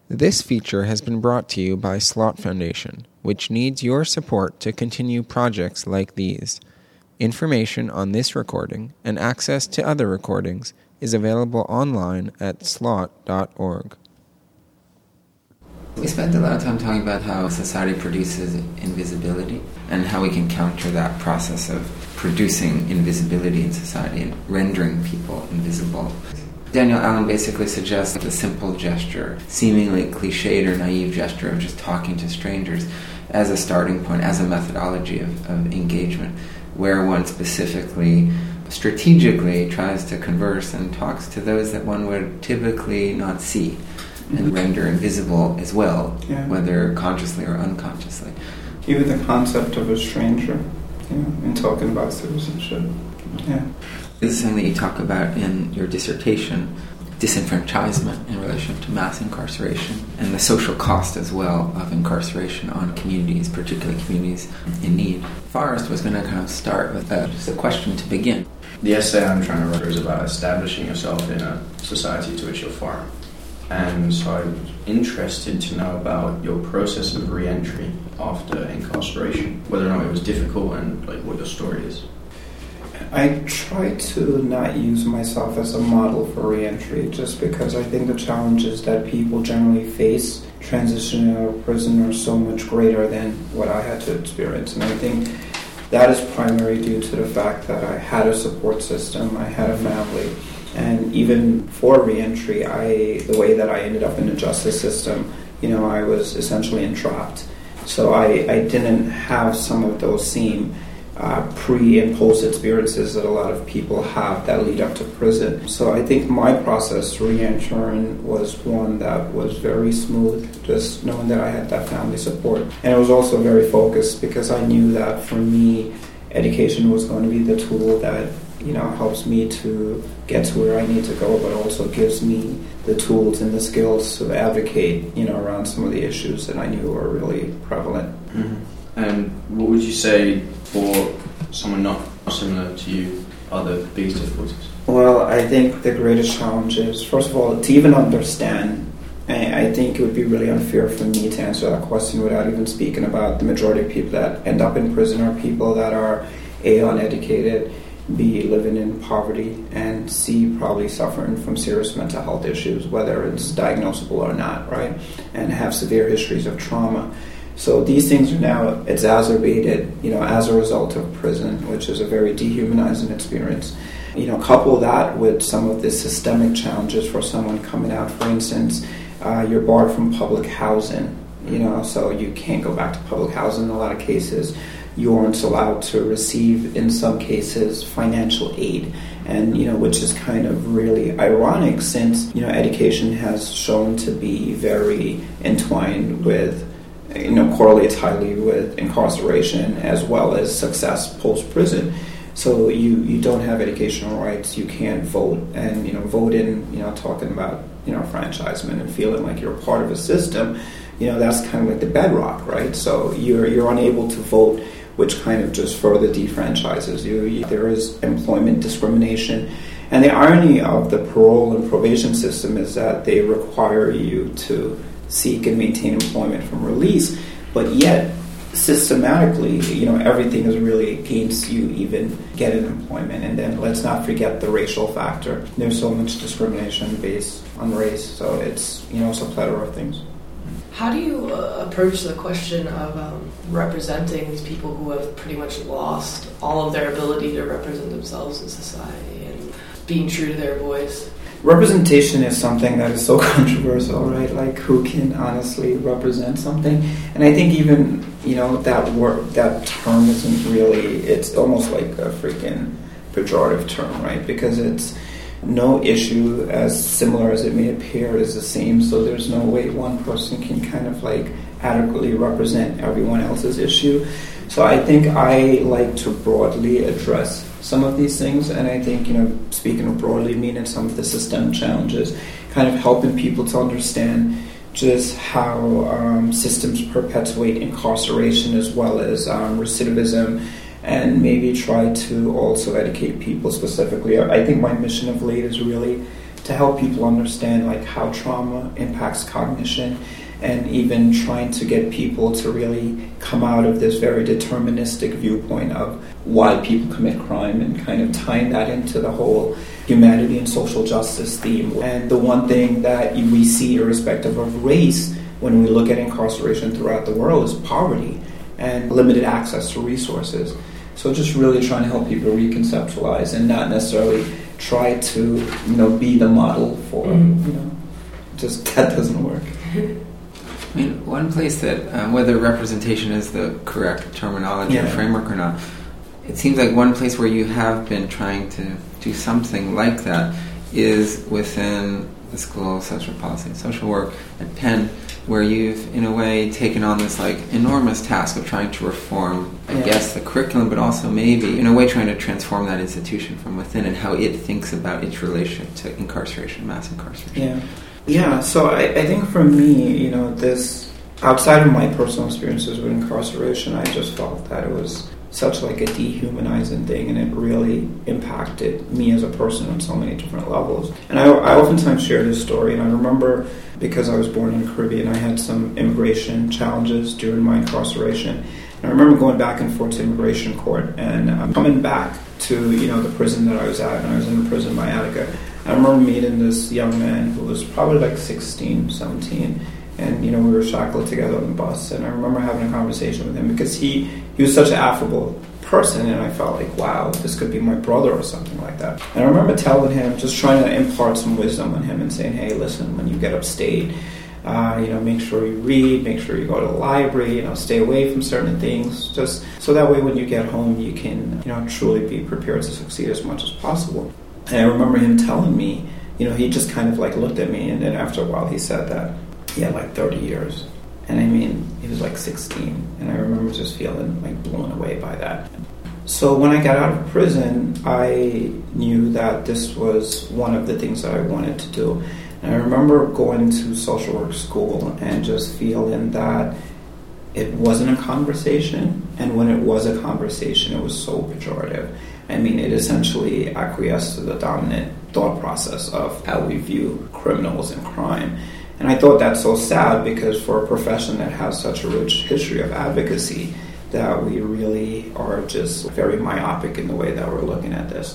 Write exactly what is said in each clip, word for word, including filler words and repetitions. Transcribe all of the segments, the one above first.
This feature has been brought to you by Slot Foundation, which needs your support to continue projects like these. Information on this recording and access to other recordings is available online at slot dot org. We spent a lot of time talking about how society produces invisibility and how we can counter that process of producing invisibility in society and rendering people invisible. Daniel Allen basically suggests the simple gesture, seemingly cliched or naive gesture of just talking to strangers as a starting point, as a methodology of, of engagement, where one specifically, strategically tries to converse and talks to those that one would typically not see and mm-hmm. render invisible as well, yeah. whether consciously or unconsciously. Even the concept of a stranger, you know, in talking about citizenship. Yeah. This is something that you talk about in your dissertation, disenfranchisement in relation to mass incarceration and the social cost as well of incarceration on communities, particularly communities in need. Forrest was going to kind of start with a, just a question to begin. The essay I'm trying to write is about establishing yourself in a society to which you're foreign. And so I'm interested to know about your process of re-entry after incarceration, whether or not it was difficult and like what your story is. I try to not use myself as a model for reentry just because I think the challenges that people generally face transitioning out of prison are so much greater than what I had to experience. And I think that is primarily due to the fact that I had a support system, I had a family, and even for reentry, I the way that I ended up in the justice system, you know, I was essentially entrapped. So I, I didn't have some of those same Uh, pre and post experiences that a lot of people have that lead up to prison. So I think my process re-entering was one that was very smooth, just knowing that I had that family support. And it was also very focused because I knew that for me, education was going to be the tool that, you know, helps me to get to where I need to go, but also gives me the tools and the skills to advocate, you know, around some of the issues that I knew were really prevalent. Mm-hmm. And what would you say for someone not similar to you are the biggest difficulties? Well, I think the greatest challenge is, first of all, to even understand. I think it would be really unfair for me to answer that question without even speaking about the majority of people that end up in prison are people that are A, uneducated, B, living in poverty, and C, probably suffering from serious mental health issues, whether it's diagnosable or not, right? And have severe histories of trauma. So these things are now exacerbated, you know, as a result of prison, which is a very dehumanizing experience. You know, couple that with some of the systemic challenges for someone coming out. For instance, uh, you're barred from public housing, you know, so you can't go back to public housing in a lot of cases. You aren't allowed to receive, in some cases, financial aid, and, you know, which is kind of really ironic since, you know, education has shown to be very entwined with, you know, correlates highly with incarceration as well as success post-prison. So you, you don't have educational rights, you can't vote, and, you know, voting, you know, talking about, you know, franchisement and feeling like you're part of a system, you know, that's kind of like the bedrock, right? So you're you're unable to vote, which kind of just further defranchises you. There is employment discrimination. And the irony of the parole and probation system is that they require you to seek and maintain employment from release, but yet systematically, you know, everything is really against you even getting employment. And then let's not forget the racial factor. There's so much discrimination based on race, so it's, you know, it's a plethora of things. How do you uh, approach the question of um, representing these people who have pretty much lost all of their ability to represent themselves in society and being true to their voice? Representation is something that is so controversial, right? Like, who can honestly represent something? And I think even, you know, that word, that term isn't really, it's almost like a freaking pejorative term, right? Because it's no issue, as similar as it may appear, is the same. So there's no way one person can kind of like adequately represent everyone else's issue. So I think I like to broadly address some of these things, and I think, you know, speaking of broadly, meaning some of the systemic challenges, kind of helping people to understand just how um, systems perpetuate incarceration as well as um, recidivism, and maybe try to also educate people specifically. I think my mission of late is really to help people understand like how trauma impacts cognition, and even trying to get people to really come out of this very deterministic viewpoint of why people commit crime, and kind of tying that into the whole humanity and social justice theme. And the one thing that we see, irrespective of race, when we look at incarceration throughout the world, is poverty and limited access to resources. So just really trying to help people reconceptualize and not necessarily try to, you know, be the model for, mm. you know, just that doesn't work. I mean, one place that, um, whether representation is the correct terminology yeah. or framework or not, it seems like one place where you have been trying to do something like that is within the School of Social Policy and Social Work at Penn, where you've, in a way, taken on this like enormous task of trying to reform, I yeah. guess, the curriculum, but also maybe, in a way, trying to transform that institution from within and how it thinks about its relationship to incarceration, mass incarceration. Yeah. Yeah, so I, I think for me, you know, this, outside of my personal experiences with incarceration, I just felt that it was such like a dehumanizing thing, and it really impacted me as a person on so many different levels. And I, I oftentimes share this story, and I remember, because I was born in the Caribbean, I had some immigration challenges during my incarceration. And I remember going back and forth to immigration court, and um, coming back to, you know, the prison that I was at, and I was in the prison by Attica. I remember meeting this young man who was probably like sixteen, seventeen, and, you know, we were shackled together on the bus, and I remember having a conversation with him because he, he was such an affable person, and I felt like, wow, this could be my brother or something like that. And I remember telling him, just trying to impart some wisdom on him and saying, hey, listen, when you get upstate, uh, you know, make sure you read, make sure you go to the library, you know, stay away from certain things, just so that way when you get home, you can, you know, truly be prepared to succeed as much as possible. And I remember him telling me, you know, he just kind of like looked at me, and then after a while he said that he had like thirty years. And I mean, he was like sixteen, and I remember just feeling like blown away by that. So when I got out of prison, I knew that this was one of the things that I wanted to do. And I remember going to social work school and just feeling that it wasn't a conversation, and when it was a conversation, it was so pejorative. I mean, it essentially acquiesced to the dominant thought process of how we view criminals and crime. And I thought that's so sad, because for a profession that has such a rich history of advocacy, that we really are just very myopic in the way that we're looking at this.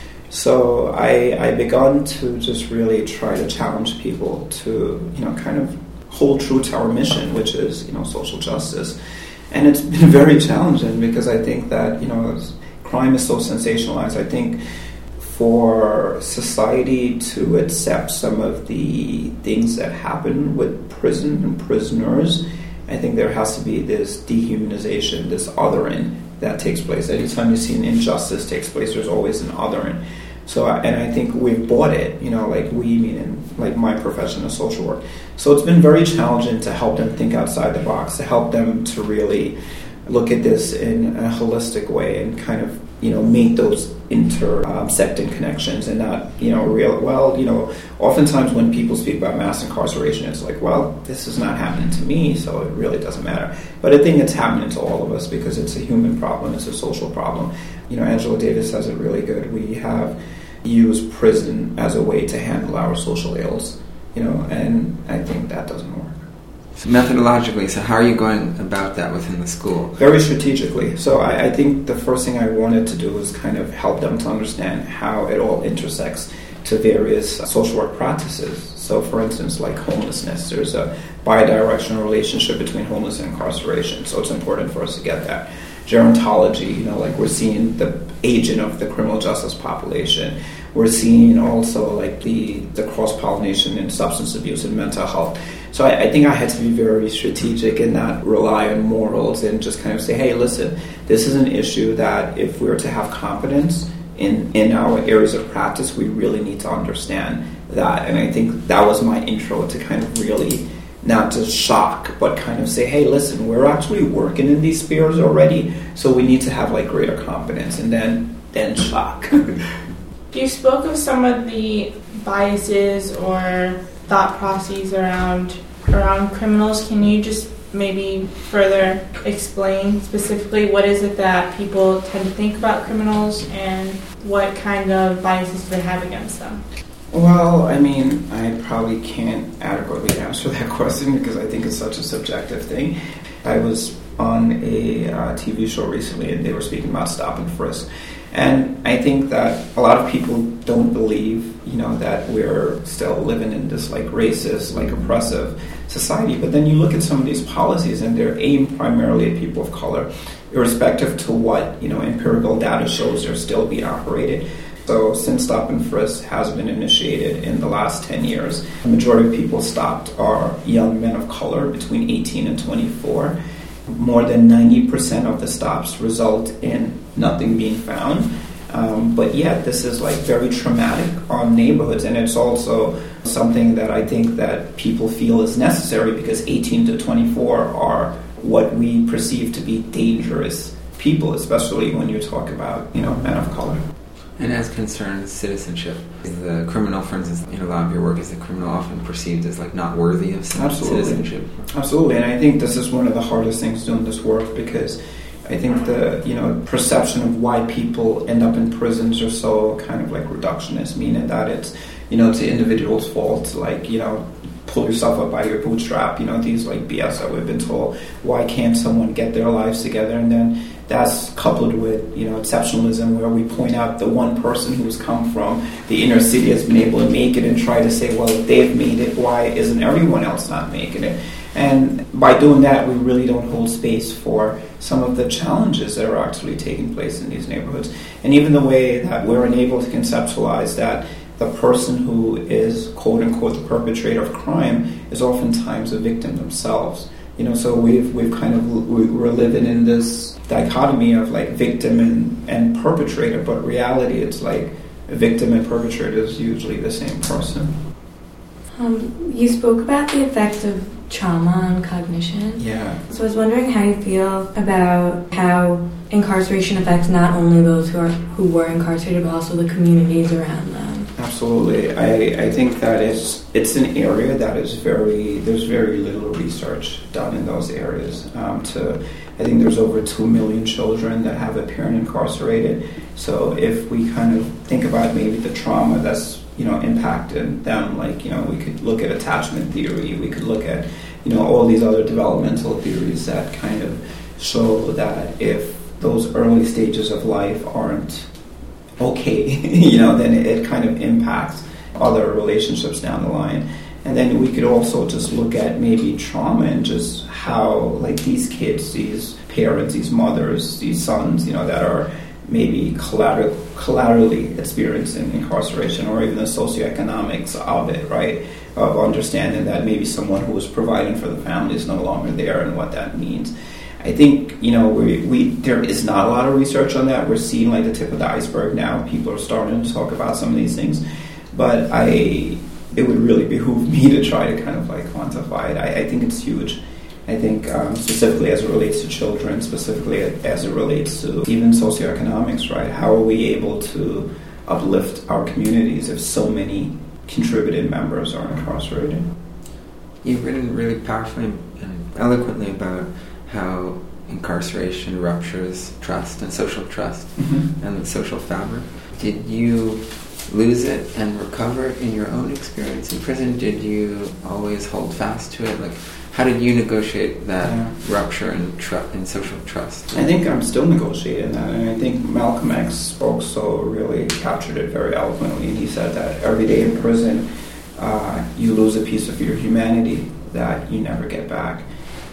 So I, I begun to just really try to challenge people to, you know, kind of hold true to our mission, which is, you know, social justice. And it's been very challenging, because I think that, you know, crime is so sensationalized. I think for society to accept some of the things that happen with prison and prisoners, I think there has to be this dehumanization, this othering that takes place. Anytime you see an injustice takes place, there's always an othering. So, and I think we've bought it, you know, like we, meaning like my profession of social work. So it's been very challenging to help them think outside the box, to help them to really look at this in a holistic way and kind of, you know, make those intersecting connections, and not, you know, real, well, you know, oftentimes when people speak about mass incarceration, it's like, well, this is not happening to me, so it really doesn't matter. But I think it's happening to all of us, because it's a human problem, it's a social problem. You know, Angela Davis says it really good. We have used prison as a way to handle our social ills, you know, and I think that doesn't work. So methodologically, so how are you going about that within the school? Very strategically. So I, I think the first thing I wanted to do was kind of help them to understand how it all intersects to various social work practices. So for instance, like homelessness, there's a bidirectional relationship between homelessness and incarceration. So it's important for us to get that. Gerontology, you know, like we're seeing the aging of the criminal justice population. We're seeing also like the, the cross-pollination in substance abuse and mental health. So I, I think I had to be very strategic and not rely on morals, and just kind of say, hey, listen, this is an issue that if we were to have competence in, in our areas of practice, we really need to understand that. And I think that was my intro to kind of really not just shock, but kind of say, hey, listen, we're actually working in these spheres already, so we need to have like greater confidence, and then then shock. You spoke of some of the biases or thought processes around around criminals. Can you just maybe further explain specifically what is it that people tend to think about criminals, and what kind of biases do they have against them? Well, I mean, I probably can't adequately answer that question because I think it's such a subjective thing. I was on a uh, T V show recently and they were speaking about stop and frisk. And I think that a lot of people don't believe, you know, that we're still living in this like racist, like oppressive society. But then you look at some of these policies and they're aimed primarily at people of color, irrespective to what, you know, empirical data shows they're still being operated. So since stop and frisk has been initiated in the last ten years, the majority of people stopped are young men of color between eighteen and twenty-four. More than ninety percent of the stops result in nothing being found. Um, but yet this is like very traumatic on neighborhoods, and it's also something that I think that people feel is necessary because eighteen to twenty-four are what we perceive to be dangerous people, especially when you talk about, you know, men of color. And as concerns citizenship, the criminal, for instance, in a lot of your work, is the criminal often perceived as like not worthy of Absolutely. citizenship? Absolutely, and I think this is one of the hardest things doing this work because I think the, you know, perception of why people end up in prisons are so kind of like reductionist, meaning that it's, you know, it's the individual's fault, like, you know, pull yourself up by your bootstrap, you know, these like B S that we've been told. Why can't someone get their lives together? And then that's coupled with, you know, exceptionalism, where we point out the one person who's come from the inner city has been able to make it and try to say, well, if they've made it, why isn't everyone else not making it? And by doing that, we really don't hold space for some of the challenges that are actually taking place in these neighborhoods. And even the way that we're unable to conceptualize that the person who is, quote-unquote, the perpetrator of crime is oftentimes a victim themselves. You know, so we've we've kind of, we're living in this dichotomy of like victim and, and perpetrator, but reality, it's like a victim and perpetrator is usually the same person. Um, you spoke about the effect of trauma on cognition. Yeah. So I was wondering how you feel about how incarceration affects not only those who are who were incarcerated, but also the communities around them. Absolutely. I, I think that it's it's an area that is very, there's very little research done in those areas. Um, to I think there's over two million children that have a parent incarcerated. So if we kind of think about maybe the trauma that's, you know, impacted them, like, you know, we could look at attachment theory, we could look at, you know, all these other developmental theories that kind of show that if those early stages of life aren't okay, you know, then it kind of impacts other relationships down the line. And then we could also just look at maybe trauma and just how, like, these kids, these parents, these mothers, these sons, you know, that are maybe collateral, collaterally experiencing incarceration, or even the socioeconomics of it, right? Of understanding that maybe someone who was providing for the family is no longer there and what that means. I think, you know, we, we there is not a lot of research on that. We're seeing like the tip of the iceberg now. People are starting to talk about some of these things. But I, it would really behoove me to try to kind of like quantify it. I, I think it's huge. I think um, specifically as it relates to children, specifically as it relates to even socioeconomics, right? How are we able to uplift our communities if so many contributed members are incarcerated? You've written really powerfully and eloquently about how incarceration ruptures trust and social trust mm-hmm. and the social fabric. Did you lose it and recover it in your own experience in prison? Did you always hold fast to it? Like, how did you negotiate that yeah. rupture in, tr- in social trust? I think I'm still negotiating that, and I think Malcolm X spoke so really captured it very eloquently, and he said that every day in prison uh, you lose a piece of your humanity that you never get back.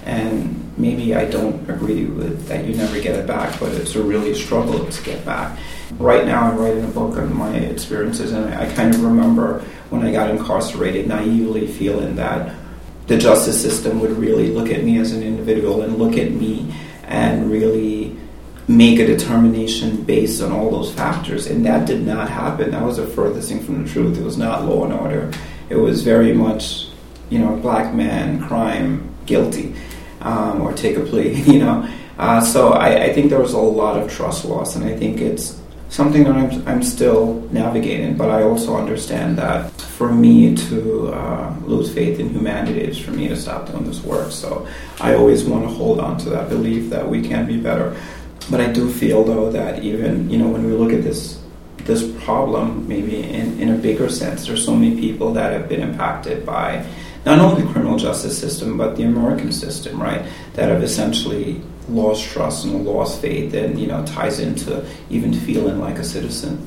And maybe I don't agree with that you never get it back, but it's a really struggle to get back. Right now I'm writing a book on my experiences, and I kind of remember when I got incarcerated naively feeling that the justice system would really look at me as an individual and look at me and really make a determination based on all those factors. And that did not happen. That was the furthest thing from the truth. It was not Law and Order. It was very much, you know, black man, crime, guilty. Um, or take a plea, you know. Uh, so I, I think there was a lot of trust loss, and I think it's something that I'm, I'm still navigating, but I also understand that for me to uh, lose faith in humanity is for me to stop doing this work. So I always want to hold on to that belief that we can be better. But I do feel, though, that even, you know, when we look at this this problem maybe in, in a bigger sense. There's so many people that have been impacted by not only the criminal justice system, but the American system, right, that have essentially lost trust and lost faith, and, you know, ties into even feeling like a citizen.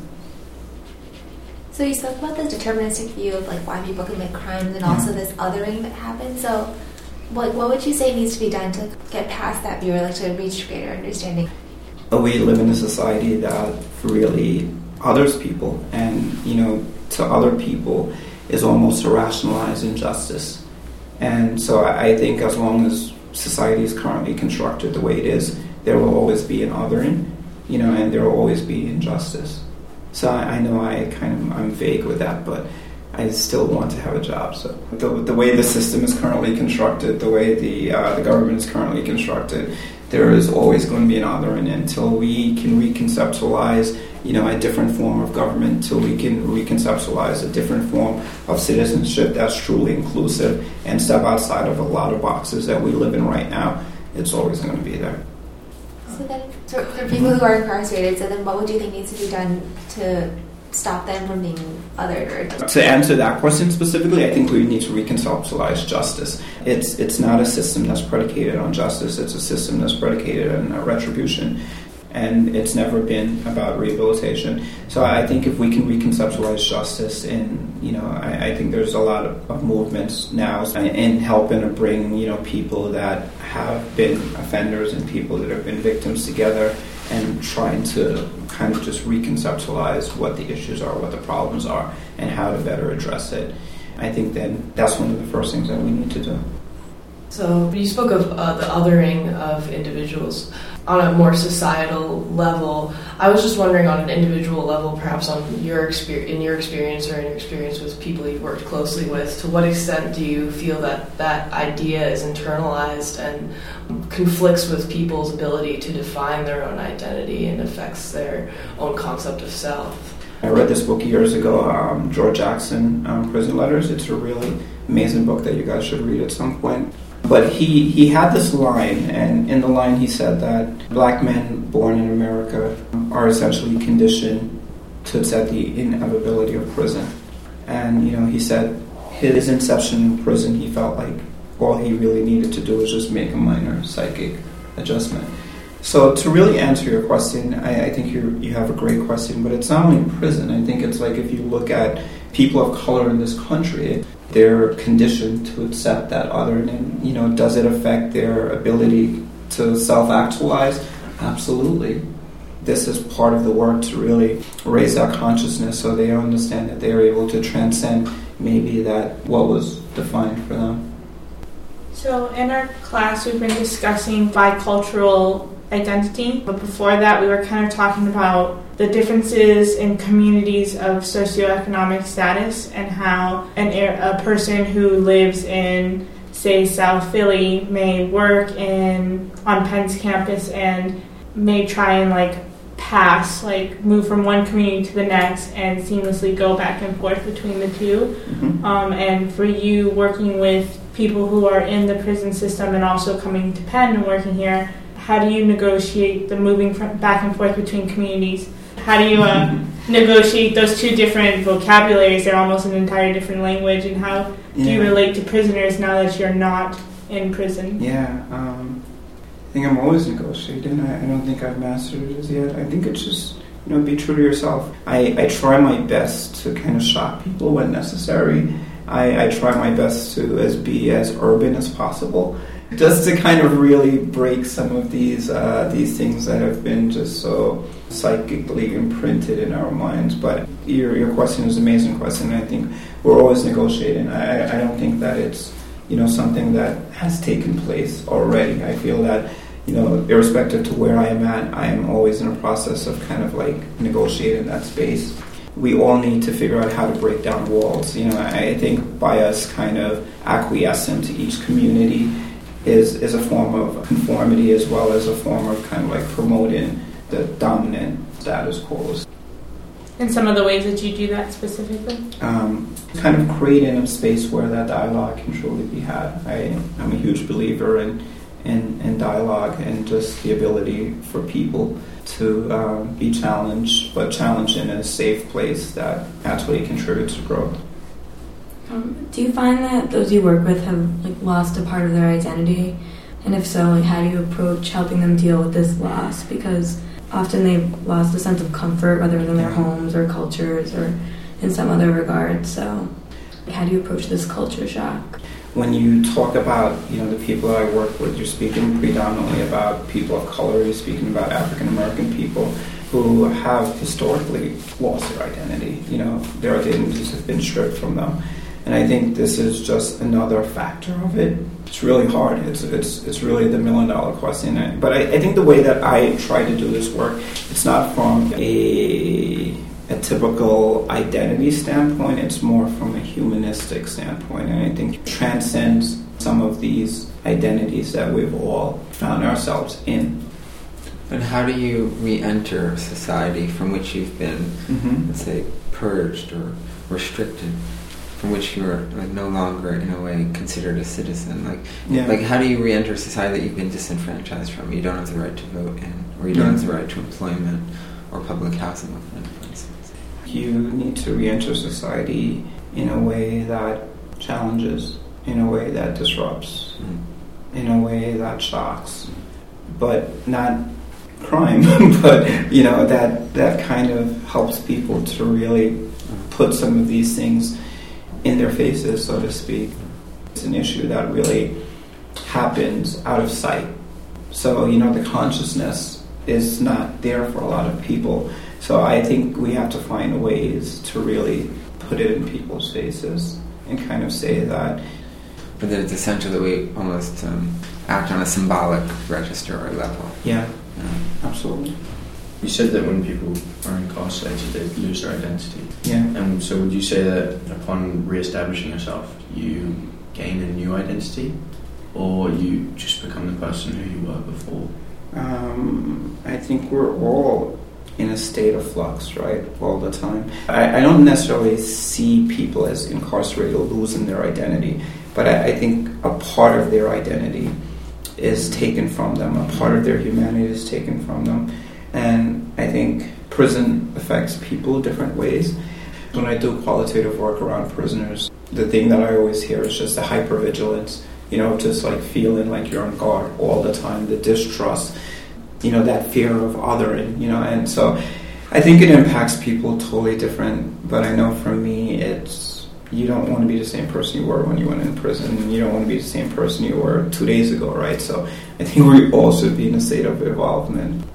So you spoke about the deterministic view of like why people commit crimes, and yeah. also this othering that happens. So what, what would you say needs to be done to get past that view, or like to reach greater understanding? We live in a society that really others people, and, you know, to other people is almost to rationalize injustice. And so I think as long as society is currently constructed the way it is, there will always be an othering, you know, and there will always be injustice. So I, I know I kind of, I'm vague with that, but I still want to have a job. So the, the way the system is currently constructed, the way the uh, the government is currently constructed, there is always going to be an othering until we can reconceptualize, you know, a different form of government, until we can reconceptualize a different form of citizenship that's truly inclusive and step outside of a lot of boxes that we live in right now. It's always going to be there. So then, for, for people who are incarcerated, so then what would you think needs to be done to stop them from being othered? Or to answer that question specifically, I think we need to reconceptualize justice. It's it's not a system that's predicated on justice. It's a system that's predicated on uh, retribution. And it's never been about rehabilitation. So I think if we can reconceptualize justice, and, you know, I, I think there's a lot of, of movements now in helping to bring, you know, people that have been offenders and people that have been victims together, and trying to kind of just reconceptualize what the issues are, what the problems are, and how to better address it. I think then that's one of the first things that we need to do. So you spoke of uh, the othering of individuals on a more societal level. I was just wondering, on an individual level, perhaps on your exper- in your experience or in your experience with people you've worked closely with, to what extent do you feel that that idea is internalized and conflicts with people's ability to define their own identity and affects their own concept of self? I read this book years ago, um, George Jackson, um, Prison Letters. It's a really amazing book that you guys should read at some point. But he, he had this line, and in the line he said that black men born in America are essentially conditioned to accept the inevitability of prison. And, you know, he said his inception in prison, he felt like all he really needed to do was just make a minor psychic adjustment. So to really answer your question, I, I think you you have a great question, but it's not only prison. I think it's like if you look at people of color in this country, they're conditioned to accept that other, and, you know, does it affect their ability to self-actualize? Absolutely. This is part of the work to really raise that consciousness so they understand that they're able to transcend maybe that what was defined for them. So in our class, we've been discussing bicultural identity, but before that we were kind of talking about the differences in communities of socioeconomic status, and how an a person who lives in, say, South Philly may work in on Penn's campus and may try and like pass, like move from one community to the next and seamlessly go back and forth between the two. Mm-hmm. Um, and for you working with people who are in the prison system and also coming to Penn and working here, how do you negotiate the moving from back and forth between communities? How do you uh, negotiate those two different vocabularies? They're almost an entire different language. And how do yeah. you relate to prisoners now that you're not in prison? Yeah, um, I think I'm always negotiating. I, I don't think I've mastered it as yet. I think it's just, you know, be true to yourself. I, I try my best to kind of shock people when necessary. I, I try my best to as be as urban as possible, just to kind of really break some of these uh, these things that have been just so psychically imprinted in our minds. But your your question is an amazing question. I think we're always negotiating. I, I don't think that it's, you know, something that has taken place already. I feel that, you know, irrespective to where I am at, I am always in a process of kind of like negotiating that space. We all need to figure out how to break down walls. You know, I think by us kind of acquiescing to each community is is a form of conformity, as well as a form of kind of like promoting the dominant status quo. And some of the ways that you do that specifically? Um, kind of creating a space where that dialogue can truly be had. I, I'm a huge believer in and, and dialogue, and just the ability for people to um, be challenged, but challenged in a safe place that actually contributes to growth. Um, do you find that those you work with have like lost a part of their identity? And if so, like, how do you approach helping them deal with this loss? Because often they've lost a sense of comfort, whether in their homes or cultures or in some other regard. So how do you approach this culture shock? When you talk about, you know, the people I work with, you're speaking predominantly about people of color, you're speaking about African American people who have historically lost their identity. You know, their identities have been stripped from them. And I think this is just another factor of it. It's really hard. It's it's it's really the million dollar question. But I, I think the way that I try to do this work, it's not from a a typical identity standpoint. It's more from a humanistic standpoint. And I think it transcends some of these identities that we've all found ourselves in. But how do you re-enter society from which you've been, mm-hmm. let's say, purged or restricted? From which you are like no longer in a way considered a citizen, like yeah. like how do you re-enter society that you've been disenfranchised from? You don't have the right to vote in, or you don't yeah. have the right to employment or public housing, for instance. You need to re-enter society in a way that challenges, in a way that disrupts, mm. in a way that shocks, but not crime, but you know that that kind of helps people to really put some of these things in their faces, so to speak. It's an issue that really happens out of sight. So, you know, the consciousness is not there for a lot of people. So I think we have to find ways to really put it in people's faces and kind of say that. But that it's essential that we almost um, act on a symbolic register or level. Yeah, yeah, absolutely. You said that when people are incarcerated, they lose their identity. Yeah. And so would you say that upon re-establishing yourself, you gain a new identity? Or you just become the person who you were before? Um, I think we're all in a state of flux, right, all the time. I, I don't necessarily see people as incarcerated losing their identity, but I, I think a part of their identity is taken from them. A part of their humanity is taken from them. And I think prison affects people different ways. When I do qualitative work around prisoners, the thing that I always hear is just the hypervigilance, you know, just like feeling like you're on guard all the time, the distrust, you know, that fear of othering, you know, and so I think it impacts people totally different, but I know for me it's, you don't want to be the same person you were when you went in prison, and you don't want to be the same person you were two days ago, right? So I think we all should be in a state of involvement.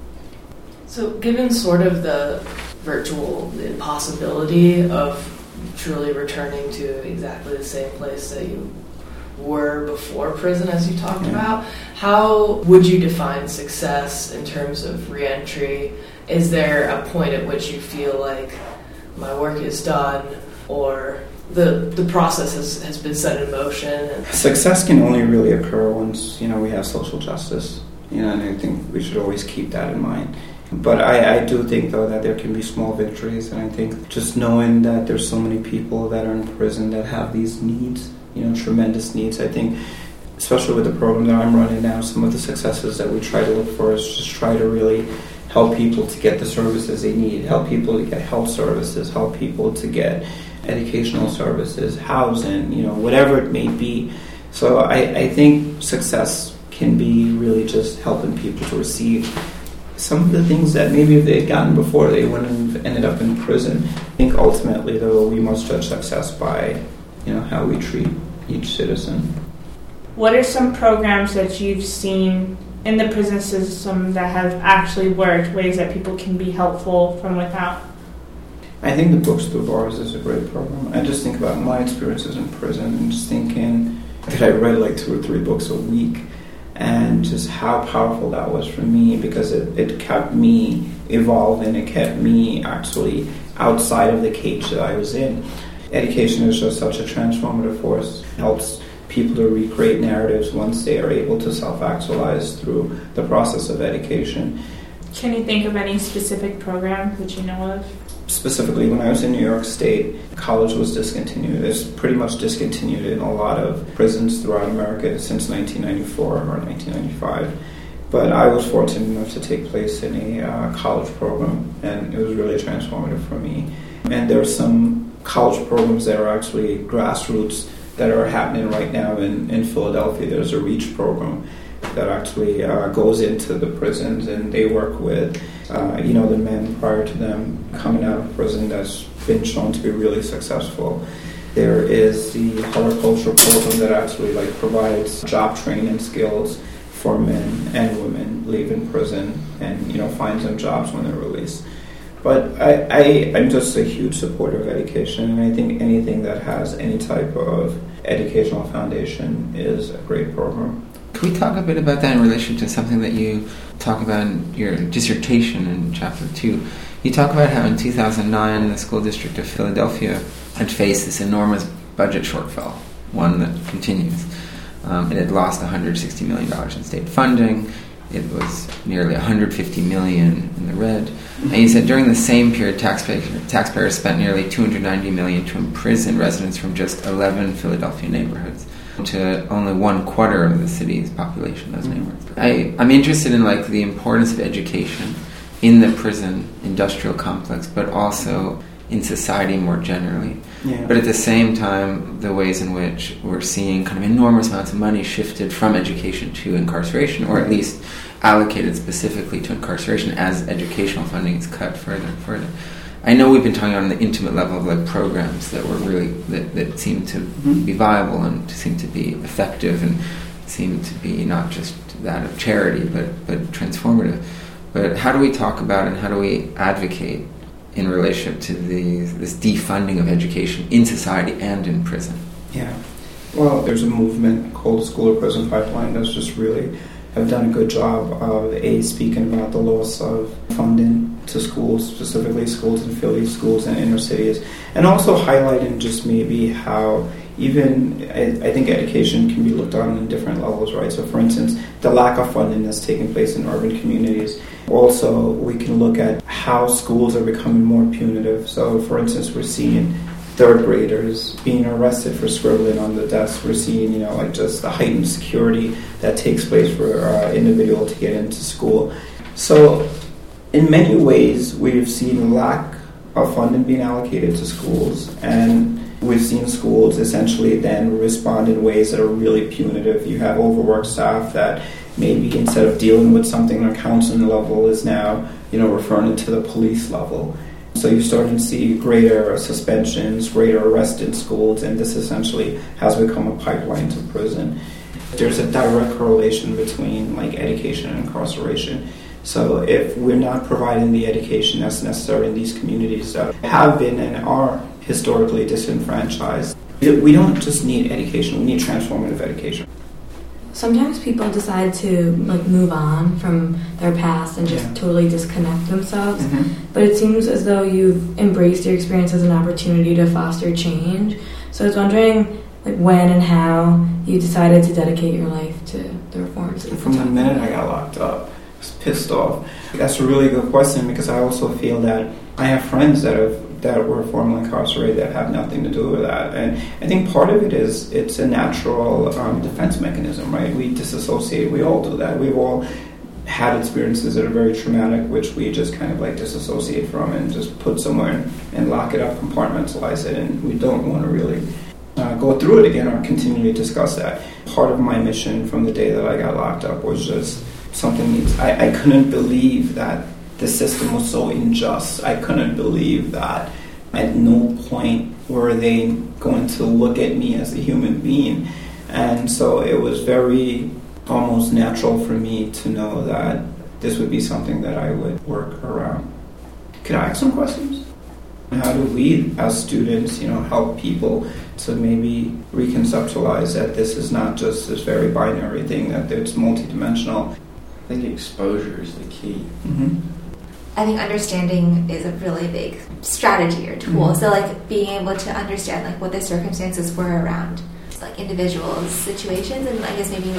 So given sort of the virtual impossibility of truly returning to exactly the same place that you were before prison, as you talked yeah. about, how would you define success in terms of re-entry? Is there a point at which you feel like my work is done, or the the process has, has been set in motion? Success can only really occur once, you know, we have social justice, you know, and I think we should always keep that in mind. But I, I do think, though, that there can be small victories, and I think just knowing that there's so many people that are in prison that have these needs, you know, tremendous needs. I think, especially with the program that I'm running now, some of the successes that we try to look for is just try to really help people to get the services they need, help people to get health services, help people to get educational services, housing, you know, whatever it may be. So I, I think success can be really just helping people to receive some of the things that maybe if they had gotten before, they wouldn't have ended up in prison. I think ultimately, though, we must judge success by, you know, how we treat each citizen. What are some programs that you've seen in the prison system that have actually worked, ways that people can be helpful from without? I think the Books Through Bars is a great program. I just think about my experiences in prison and just thinking that I read like two or three books a week, and just how powerful that was for me, because it, it kept me evolving, it kept me actually outside of the cage that I was in. Education is just such a transformative force. It helps people to recreate narratives once they are able to self-actualize through the process of education. Can you think of any specific program that you know of? Specifically, when I was in New York State, college was discontinued. It's pretty much discontinued in a lot of prisons throughout America since nineteen ninety-four or nineteen ninety-five. But I was fortunate enough to take place in a uh, college program, and it was really transformative for me. And there are some college programs that are actually grassroots that are happening right now in, in Philadelphia. There's a REACH program that actually uh, goes into the prisons, and they work with, uh, you know, the men prior to them coming out of prison. That's been shown to be really successful. There is the horticulture program that actually like provides job training skills for men and women leaving prison, and you know finds them jobs when they're released. But I, I, I'm just a huge supporter of education, and I think anything that has any type of educational foundation is a great program. Can we talk a bit about that in relation to something that you talk about in your dissertation in chapter two? You talk about how in two thousand nine the school district of Philadelphia had faced this enormous budget shortfall, one that continues. Um, it had lost one hundred sixty million dollars in state funding. It was nearly one hundred fifty million dollars in the red. And you said during the same period, taxpayers, taxpayers spent nearly two hundred ninety million dollars to imprison residents from just eleven Philadelphia neighborhoods to only one quarter of the city's population, those neighborhoods. I, I'm interested in like the importance of education in the prison industrial complex, but also in society more generally. Yeah. But at the same time, the ways in which we're seeing kind of enormous amounts of money shifted from education to incarceration, or at least allocated specifically to incarceration as educational funding is cut further and further. I know we've been talking on the intimate level of like programs that were really, that, that seem to mm-hmm. be viable and seem to be effective and seem to be not just that of charity, but, but transformative. But how do we talk about and how do we advocate in relationship to the, this defunding of education in society and in prison? Yeah. Well, there's a movement called the School to Prison Pipeline that's just really have done a good job of A, speaking about the loss of funding to schools, specifically schools in Philly, schools in inner cities, and also highlighting just maybe how even, I, I think education can be looked on in different levels, right? So for instance, the lack of funding that's taking place in urban communities. Also, we can look at how schools are becoming more punitive. So for instance, we're seeing third graders being arrested for scribbling on the desk. We're seeing, you know, like just the heightened security that takes place for uh, individual to get into school. So in many ways, we've seen lack of funding being allocated to schools, and we've seen schools essentially then respond in ways that are really punitive. You have overworked staff that maybe instead of dealing with something on a counseling level is now, you know, referring it to the police level. So you're starting to see greater suspensions, greater arrests in schools, and this essentially has become a pipeline to prison. There's a direct correlation between like education and incarceration. So if we're not providing the education that's necessary in these communities that have been and are historically disenfranchised, we don't just need education, we need transformative education. Sometimes people decide to like move on from their past and just yeah. totally disconnect themselves. Mm-hmm. But it seems as though you've embraced your experience as an opportunity to foster change. So I was wondering like when and how you decided to dedicate your life to the reforms. that From the you've minute talked I got locked up, I was pissed off. That's a really good question because I also feel that I have friends that have that were formerly incarcerated that have nothing to do with that. And I think part of it is it's a natural um, defense mechanism, right? We disassociate. We all do that. We've all had experiences that are very traumatic, which we just kind of like disassociate from and just put somewhere and, and lock it up, compartmentalize it, and we don't want to really uh, go through it again or continually discuss that. Part of my mission from the day that I got locked up was just something I, I couldn't believe that the system was so unjust. I couldn't believe that at no point were they going to look at me as a human being. And so it was very almost natural for me to know that this would be something that I would work around. Could I ask some questions? How do we as students, you know, help people to maybe reconceptualize that this is not just this very binary thing, that it's multidimensional? I think exposure is the key. Mm-hmm. I think understanding is a really big strategy or tool. Mm-hmm. So like being able to understand like what the circumstances were around like individuals' situations, and I guess maybe like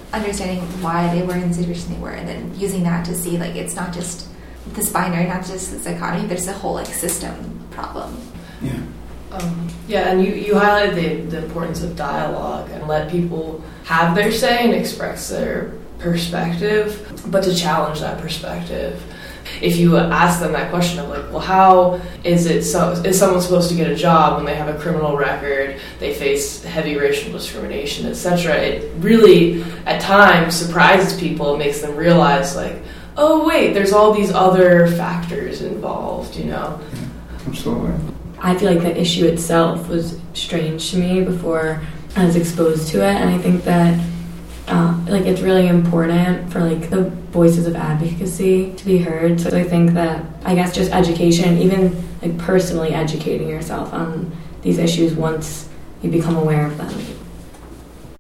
understanding why they were in the situation they were, and then using that to see like it's not just this binary, not just this economy, but it's a whole like system problem. Yeah. Um, yeah, and you, you highlighted the, the importance of dialogue and let people have their say and express their perspective, but to challenge that perspective. If you ask them that question of like, well, how is it so is someone supposed to get a job when they have a criminal record, they face heavy racial discrimination, et cetera? It really, at times, surprises people. It makes them realize like, oh wait, there's all these other factors involved, you know? Yeah, absolutely. I feel like the issue itself was strange to me before I was exposed to it, and I think that uh, like it's really important for like the voices of advocacy to be heard. So I think that I guess just education, even like personally educating yourself on these issues once you become aware of them.